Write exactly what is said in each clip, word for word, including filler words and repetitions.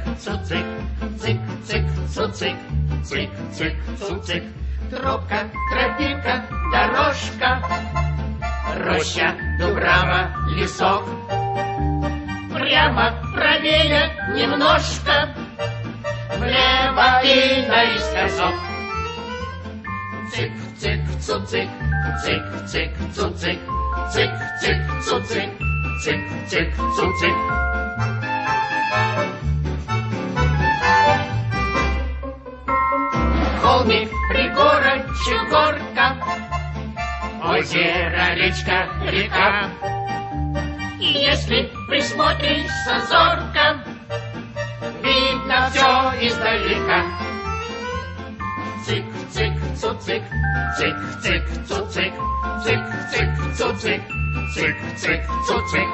цуцик, цик-цик, цуцик, цик-цик, цуцик. Тропка, тропинка, дорожка, роща, дубрава, лесок. Прямо, правее немножко, влево и наискосок. Цик-цик, цуцик, цик-цик, цуцик, цик-цик, цуцик, цик-цик, цуцик. Холмик, пригорочек, горка, озеро, речка, река. И если присмотришься зорко, видно все издалека. Цик-цик, цуцик, цик-цик, цуцик, цик-цик, цуцик, цик-цик, цуцик.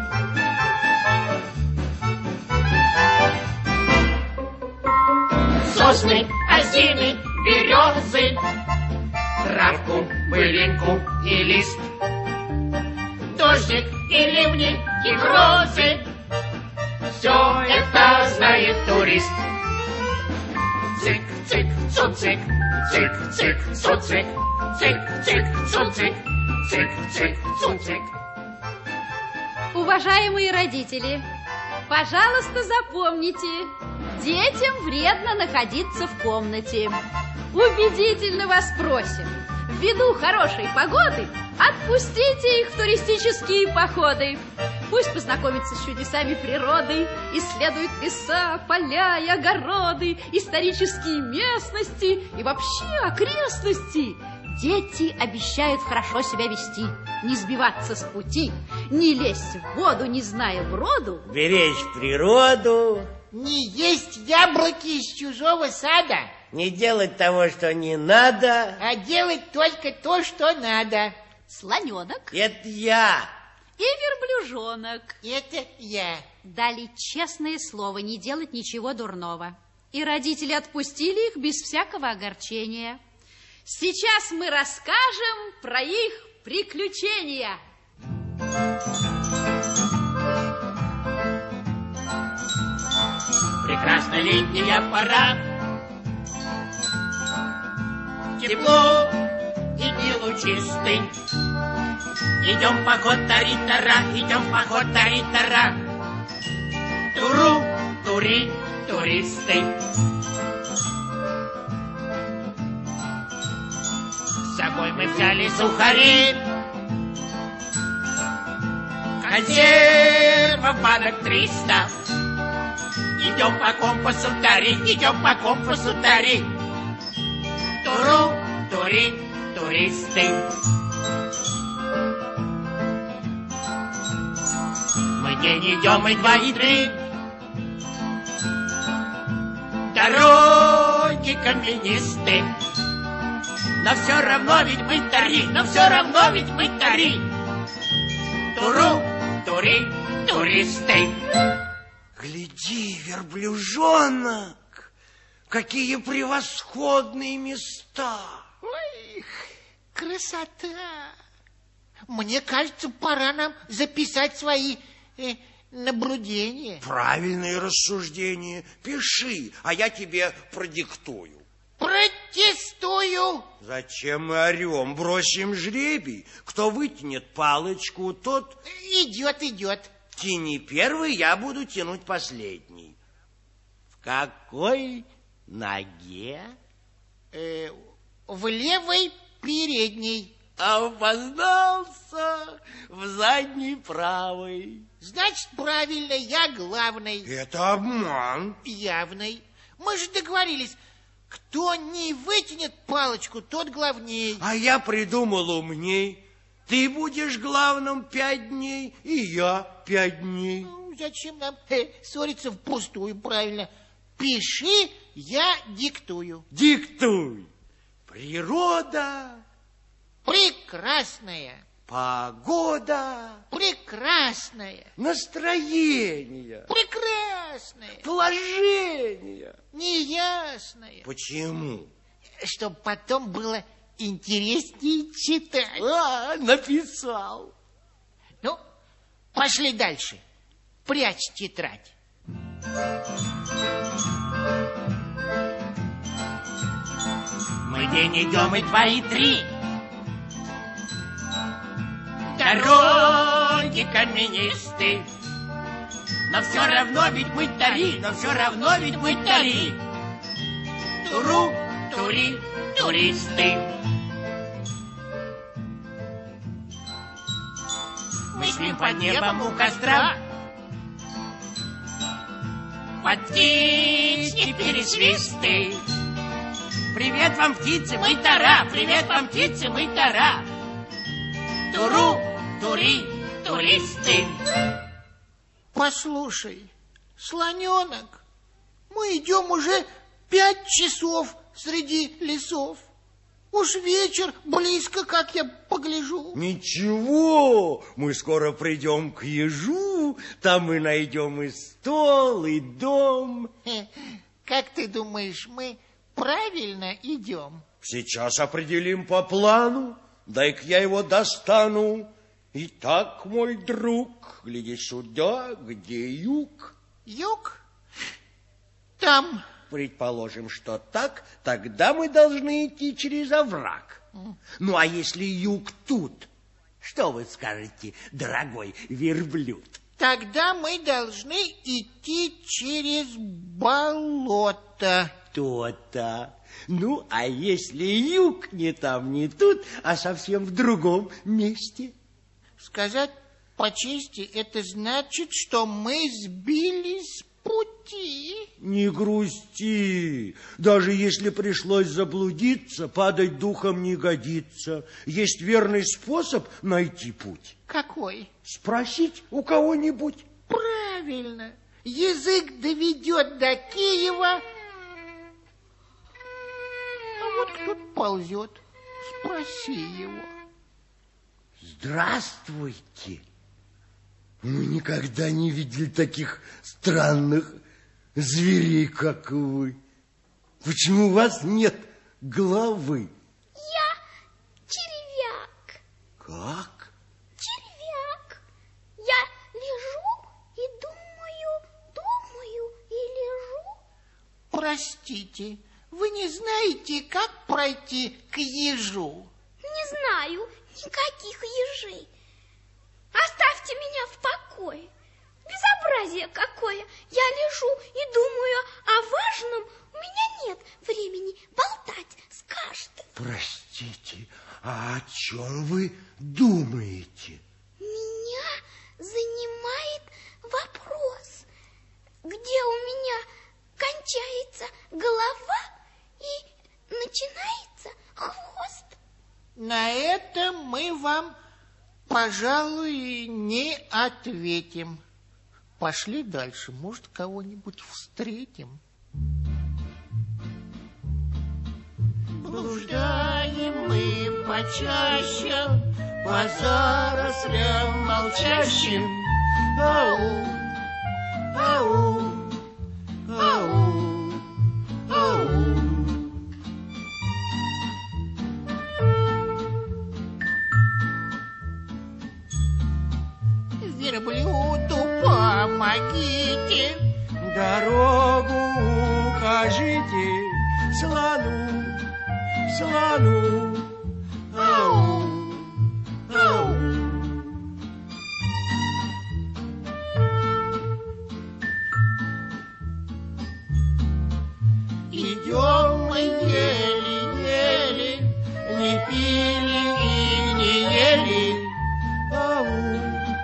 Сосны, осины, березы, травку, былинку и лист, дождик и ливни и грозы, все это знает турист. Цик-цик, цуцик, цик-цик, цуцик, цик-цик, цуцик, цик-цик, цуцик. Уважаемые родители, пожалуйста, запомните, детям вредно находиться в комнате. Убедительно вас просим, ввиду хорошей погоды отпустите их в туристические походы. Пусть познакомятся с чудесами природы, исследуют леса, поля и огороды, исторические местности и вообще окрестности. Дети обещают хорошо себя вести, не сбиваться с пути, не лезть в воду, не зная броду, беречь природу, не есть яблоки из чужого сада, не делать того, что не надо, а делать только то, что надо. Слоненок. Это я. И верблюжонок. Это я. Дали честное слово не делать ничего дурного. И родители отпустили их без всякого огорчения. Сейчас мы расскажем про их приключения. Прекрасная летняя пора, тепло и дни лучистый. Идем в поход, тари-тара, идем в поход, тари-тара. Туру, тури, туристы. С собой мы взяли сухари, консервов банок триста. Идем по компасу, тари, идем по компасу, тари. Туру, тури, туристы. Мы день идем, и два, и три. Дороги каменисты. Но все равно ведь мы тари, но все равно ведь мы тари. Туру, тури, туристы. Гляди, верблюжонок, какие превосходные места. Ой, красота. Мне кажется, пора нам записать свои э, наблюдения. Правильные рассуждения. Пиши, а я тебе продиктую. Протестую. Зачем мы орем? Бросим жребий. Кто вытянет палочку, тот... Идет, идет. Тяни первый, я буду тянуть последний. В какой ноге? Э, в левой передней. А опознался в задней правой. Значит, правильно, я главный. Это обман. Явный. Мы же договорились, кто не вытянет палочку, тот главней. А я придумал умней. Ты будешь главным пять дней, и я пять дней. Ну, зачем нам э, ссориться впустую, правильно? Пиши, я диктую. Диктуй. Природа. Прекрасная. Погода. Прекрасная. Настроение. Прекрасная. Положение. Неясная. Почему? Чтобы потом было интереснее читать. А, написал. Ну, пошли дальше. Прячь тетрадь. Мы день идем, и два, и три. Дороги каменисты, но все равно ведь мы тари, но все равно ведь мы тари. Туру, тури, туристы. Мы спим под небом у костра, под птичьи пересвисты. Привет вам, птицы, мы тара, привет вам, птицы, мы тара. Туру, тури, туристы. Послушай, слоненок, мы идем уже пять часов среди лесов. Уж вечер близко, как я погляжу. Ничего, мы скоро придем к ежу, там мы найдем и стол, и дом. Как ты думаешь, мы правильно идем? Сейчас определим по плану, дай-ка я его достану. Итак, мой друг, гляди сюда, где юг? Юг? Там. Предположим, что так, тогда мы должны идти через овраг. Ну, а если юг тут? Что вы скажете, дорогой верблюд? Тогда мы должны идти через болото. То-то. Ну, а если юг не там, не тут, а совсем в другом месте? Сказать по чести, это значит, что мы сбились с пути. Не грусти. Даже если пришлось заблудиться, падать духом не годится. Есть верный способ найти путь. Какой? Спросить у кого-нибудь. Правильно. Язык доведет до Киева. А вот кто-то ползет. Спроси его. Здравствуйте. Мы никогда не видели таких странных зверей, как вы. Почему у вас нет головы? Я червяк. Как? Червяк. Я лежу и думаю, думаю и лежу. Простите, вы не знаете, как пройти к ежу? Не знаю никаких ежей. Оставьте меня в покое. Безобразие какое. Я лежу и думаю о важном. У меня нет времени болтать с каждым. Простите, а о чем вы думаете? Меня занимает вопрос, где у меня кончается голова и начинается хвост. На это мы вам, пожалуй, не ответим. Пошли дальше, может, кого-нибудь встретим. Блуждаем мы почаще по зарослям молчащим. Ау, ау, ау, ау. Верблюду помогите, Дорогу укажите слону, слону. ау, ау. Идем мы еле-еле, не пили и не ели. Ау,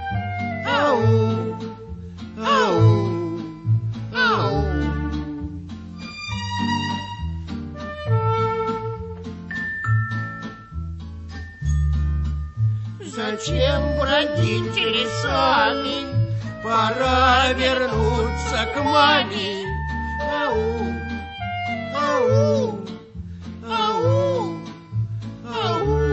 ау, ау, ау. Зачем бродить лесами? Пора вернуться к маме. Ау, ау, ау, ау.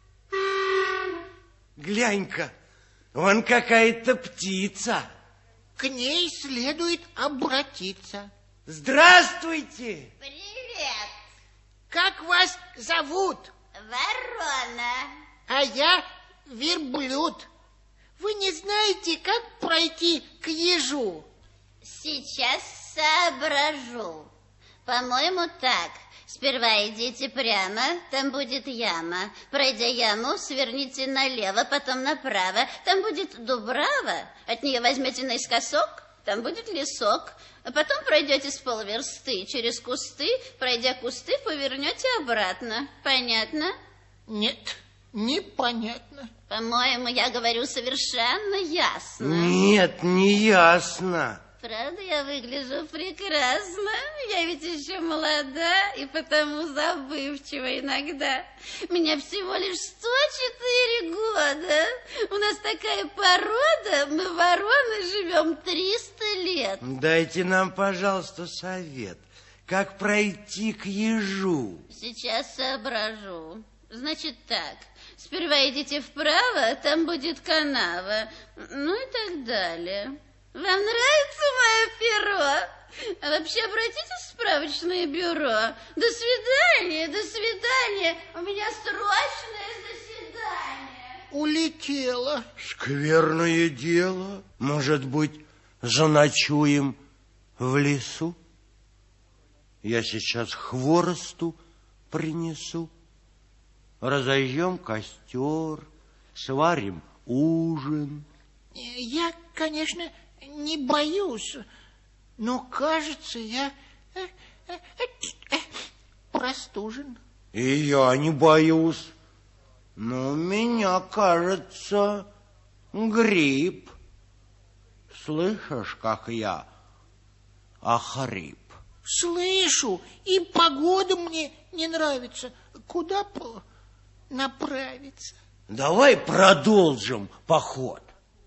Глянь-ка, вон какая-то птица. к ней следует обратиться. Здравствуйте! Привет, Как вас зовут? ворона. А я верблюд. Вы не знаете, как пройти к ежу? Сейчас соображу. По-моему, так. Сперва идите прямо, там будет яма. Пройдя яму, сверните налево, потом направо. Там будет дубрава, от нее возьмете наискосок, там будет лесок. А потом пройдете с полверсты через кусты, пройдя кусты, повернете обратно. Понятно? Нет, непонятно. По-моему, я говорю совершенно ясно. Нет, не ясно. Правда, я выгляжу прекрасно. Я ведь еще молода и потому забывчива иногда. Мне всего лишь сто четыре года. У нас такая порода, мы, вороны, живем триста лет. Дайте нам, пожалуйста, совет. Как пройти к ежу? Сейчас соображу. Значит так, сперва идите вправо, там будет канава, ну и так далее. Вам нравится мое перо? А вообще обратитесь в справочное бюро. До свидания, до свидания. У меня срочное заседание. Улетела. Скверное дело. Может быть, заночуем в лесу? Я сейчас хворосту принесу. Разожжем костер, сварим ужин. Я, конечно, не боюсь, но, кажется, я э, э, э, простужен. И я не боюсь, но у меня, кажется, грипп. Слышишь, как я охрип? Слышу, и погода мне не нравится. Куда по направиться? Давай продолжим поход.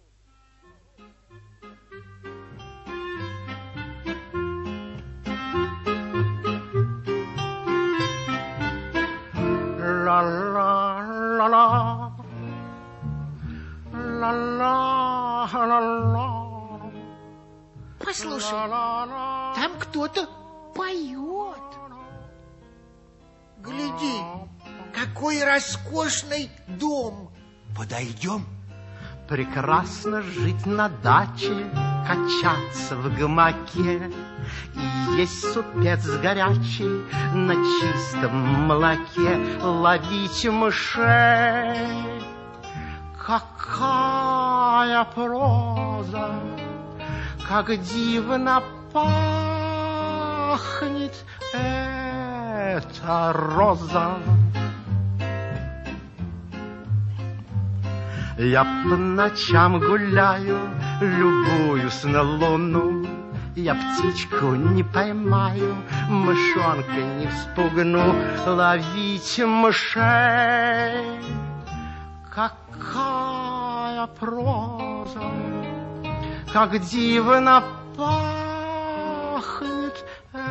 Ла-ла-ла-ла, ла-ла-ла-ла. Послушай, там кто-то поет. Гляди, какой роскошный дом. Подойдем? Прекрасно жить на даче, качаться в гамаке и есть супец горячий на чистом молоке, ловить мышей. Какая проза, как дивно пахнет эта роза. Я по ночам гуляю, любуюсь на луну. Я птичку не поймаю, мышонка не вспугну. Ловить мышей. Какая проза, как дивно пахнет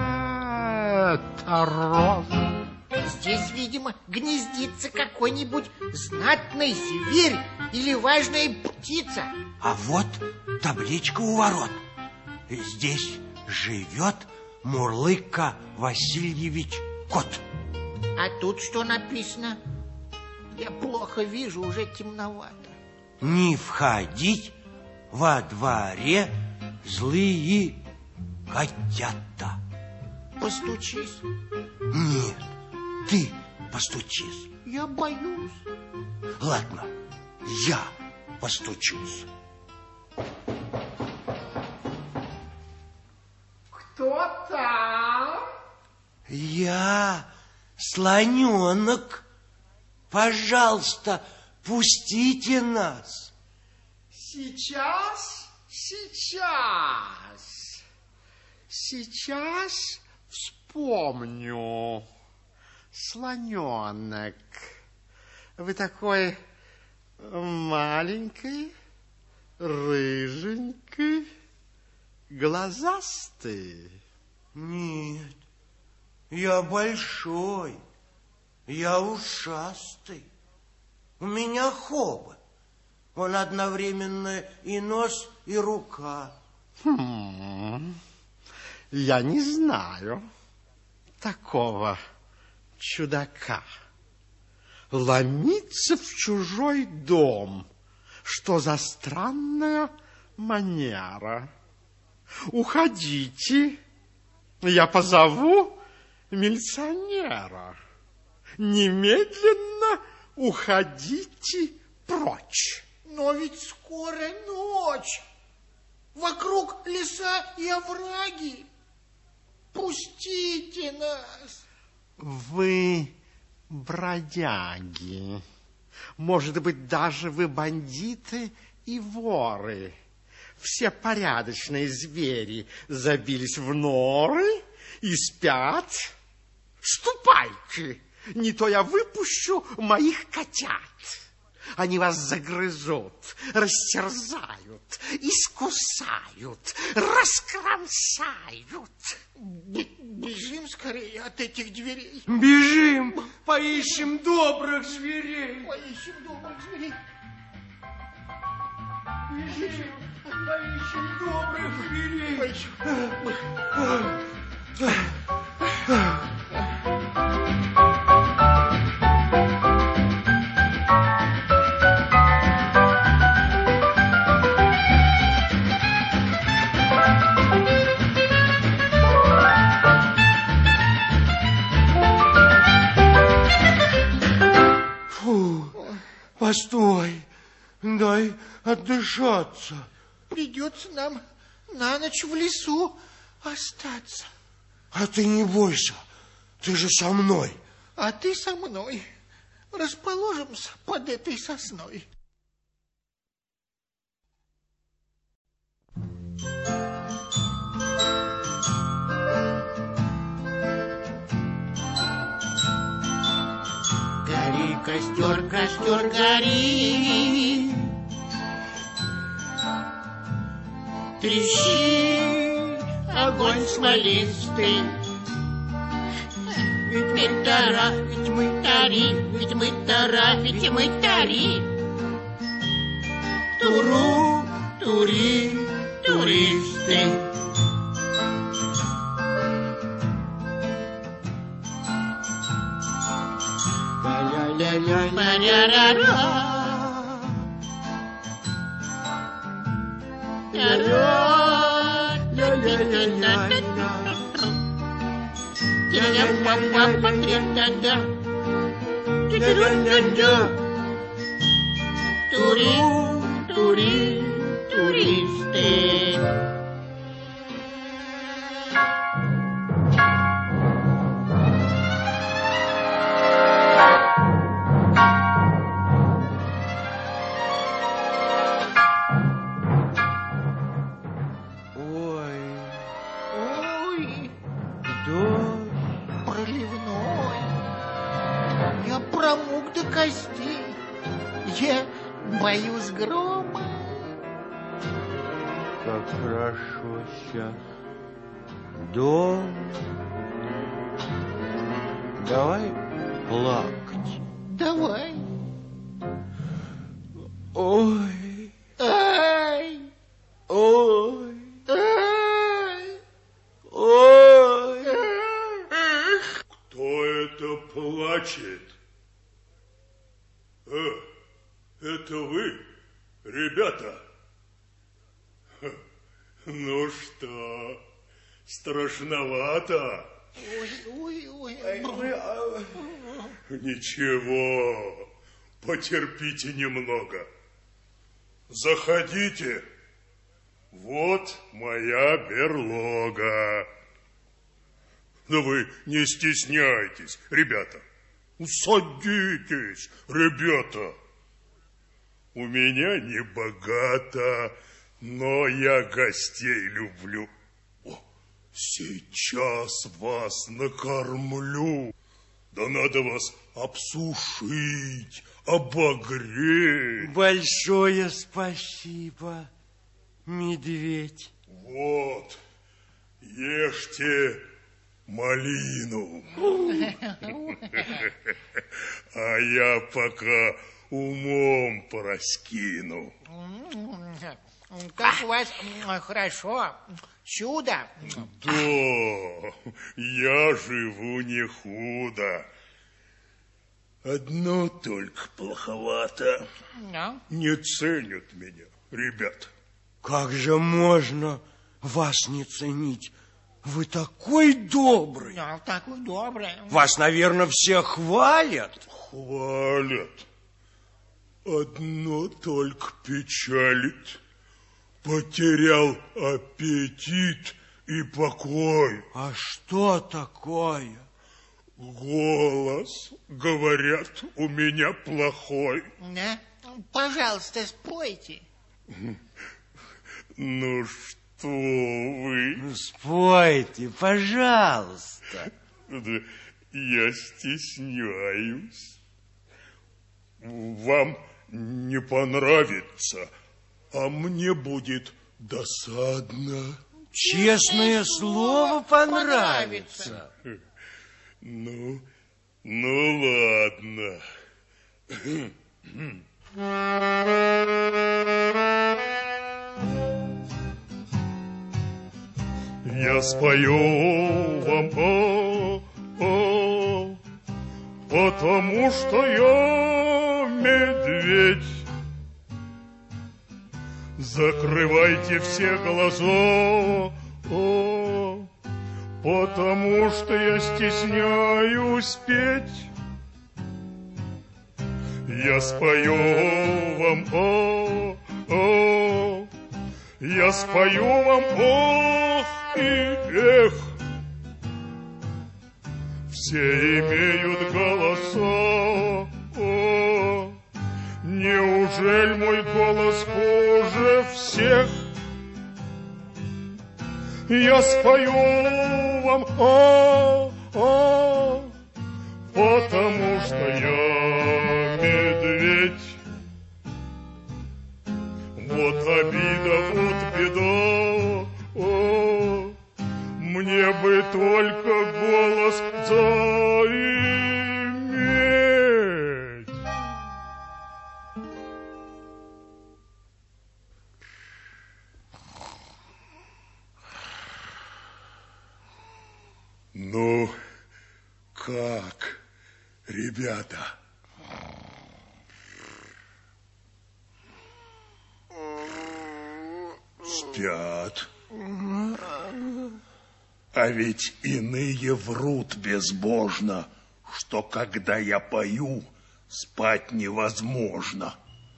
эта роза. Здесь, видимо, гнездится какой-нибудь знатный зверь или важная птица. А вот табличка у ворот. Здесь живет Мурлыка Васильевич Кот. А тут что написано? Я плохо вижу, уже темновато. Не входить во дворе злые котята. Постучись. Нет, ты постучись. Я боюсь. Ладно, я постучусь. Кто там? Я, слоненок. Пожалуйста, пустите нас. Сейчас, сейчас, сейчас вспомню. Слоненок, вы такой маленький, рыженький, глазастый. Нет, я большой, я ушастый. У меня хобот. Он одновременно и нос, и рука. Хм, я не знаю такого чудака. Ломиться в чужой дом. Что за странная манера? Уходите, я позову милиционера. Немедленно уходите прочь. Но ведь скоро ночь. Вокруг леса и овраги. Пустите нас. Вы бродяги. Может быть, даже вы бандиты и воры. Все порядочные звери забились в норы и спят. Ступайте, не то я выпущу моих котят. Они вас загрызут, растерзают, искусают, раскромсают. Бежим скорее от этих дверей. Бежим, поищем добрых зверей. Поищем добрых зверей. Бежим, поищем добрых зверей. Поищем. Постой, дай отдышаться. Придется нам на ночь в лесу остаться. А ты не бойся, ты же со мной. А ты со мной. Расположимся под этой сосной. Гори, костер, костер, гори. Трещи, огонь смолистый. Ведь мы тара, ведь мы тари, ведь мы тара, ведь мы тари. Туру, тури, туристы. Па-ля-ля-ля-ля-ля-ля-ля. Тури, тури, туристы. Я боюсь грома. Как хорошо сейчас. Дом. Давай плакать. Давай. Ой. Ай. Ой. Ай. Ой. Кто это плачет? Э, это вы, ребята? Ха, ну что, страшновато? Ой, ой, ой. Ничего, потерпите немного. Заходите. Вот моя берлога. Да вы не стесняйтесь, ребята. Садитесь, ребята. У меня не богато, но я гостей люблю. О, сейчас вас накормлю. Да надо вас обсушить, обогреть. Большое спасибо, медведь. Вот, ешьте малину. А я пока умом пораскину. Как у вас хорошо, чудо. Да, я живу не худо. Одно только плоховато. Да? Не ценят меня, ребят. Как же можно вас не ценить? Вы такой добрый. Да, такой добрый. Вас, наверное, все хвалят. Хвалят. Одно только печалит. Потерял аппетит и покой. А что такое? Голос, говорят, у меня плохой. Да? Пожалуйста, спойте. Ну что вы? Спойте, пожалуйста. Да я стесняюсь. Вам не понравится, а мне будет досадно. Честное слово, понравится. Ну, ну ладно. Я спою вам, о, о, потому что я медведь. Закрывайте все глаза, о, потому что я стесняюсь петь. Я спою вам, о, о, я спою вам, ох и эх. Все имеют голоса, о, неужели мой голос хуже всех? Я спою вам, о, о, потому что я медведь. Вот обида, вот беда, о, мне бы только голос заиметь. Ну, как, ребята? Спят. А ведь иные врут безбожно, что когда я пою, спать невозможно.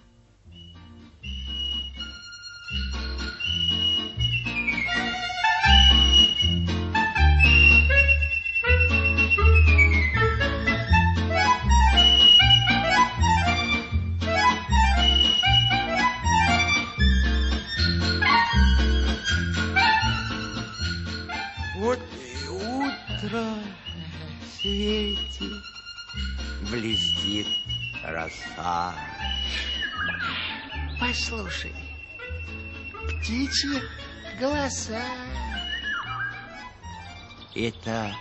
Вот и утро светит, блестит роса. Послушай, птичьи голоса. Это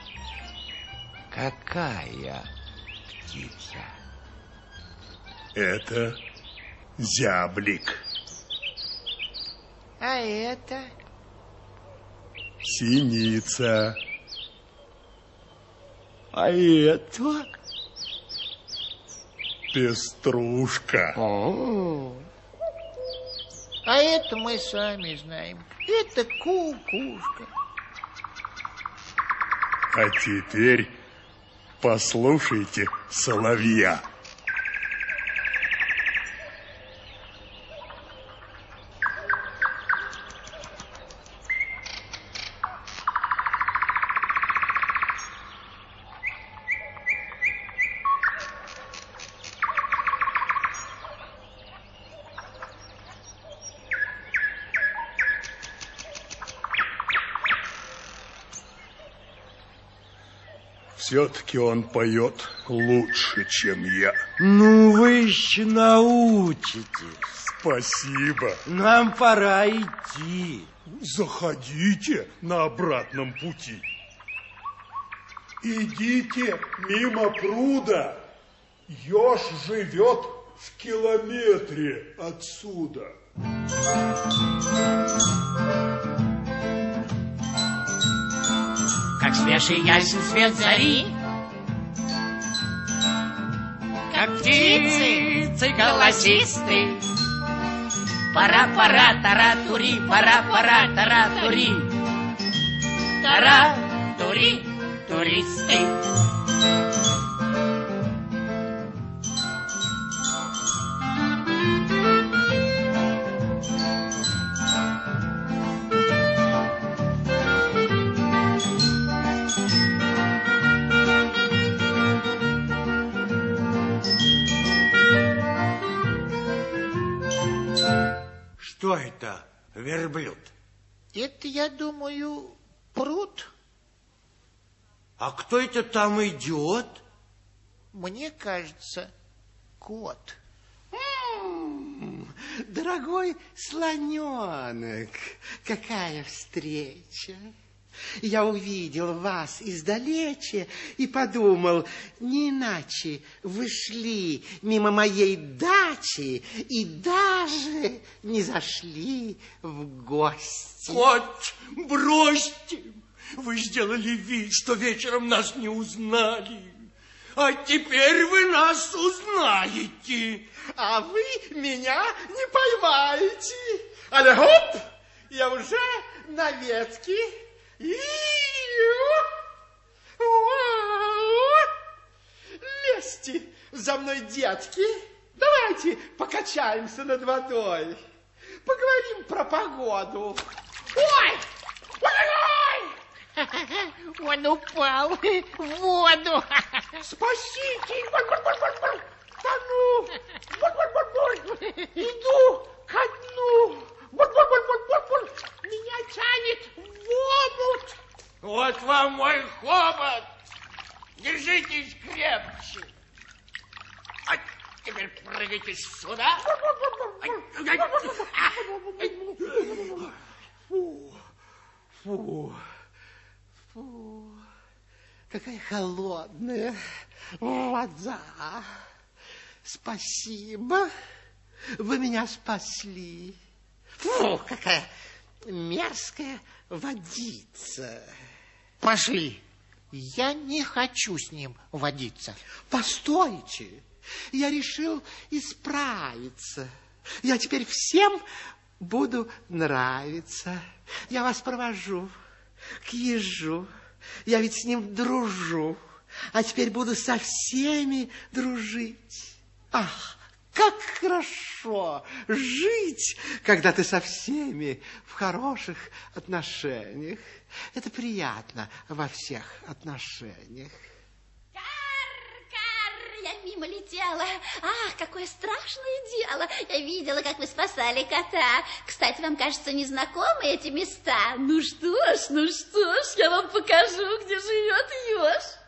какая птица? Это зяблик. А это? Синица. А это? Пеструшка. О, А это мы сами знаем. Это кукушка. А теперь послушайте соловья. Все-таки он поет лучше, чем я. ну вы еще научитесь. Спасибо. Нам пора идти. Заходите на обратном пути. Идите мимо пруда. Еж живет В километре отсюда. Как свежий ясен свет зари, как птицы голосисты. Пора, пора, тара-тури, пора, пора, тара-тури. Тара-тури, туристы. Что это, верблюд? Это, я думаю, пруд. А кто это там идет? Мне кажется, кот. М-м, дорогой слоненок, какая встреча! Я увидел вас издалече и подумал, не иначе вы шли мимо моей дачи и даже не зашли в гости. Кот, бросьте! Вы сделали вид, что вечером нас не узнали. А теперь вы нас узнаете. А вы меня не поймаете. Але хоп, я уже на ветке. И лезьте за мной, детки. Давайте покачаемся над водой. Поговорим про погоду. Ой! Ой-ой-ой! Он упал в воду. Спасите! Тону! Иду ко дну! Меня тянет в омут! Вот вам мой хобот. Держитесь крепче. А теперь прыгайте сюда. Фу, фу, фу, какая холодная вода. Спасибо, вы меня спасли. Фу, какая мерзкая водица. Пошли. Я не хочу с ним водиться. Постойте, я решил исправиться. Я теперь всем буду нравиться. Я вас провожу к ежу. Я ведь с ним дружу. А теперь буду со всеми дружить. Ах, как хорошо жить, когда ты со всеми в хороших отношениях. Это приятно во всех отношениях. Я мимо летела. Ах, какое страшное дело. Я видела, как вы спасали кота. Кстати, вам, кажется, незнакомы эти места. Ну что ж, ну что ж, я вам покажу, где живет еж.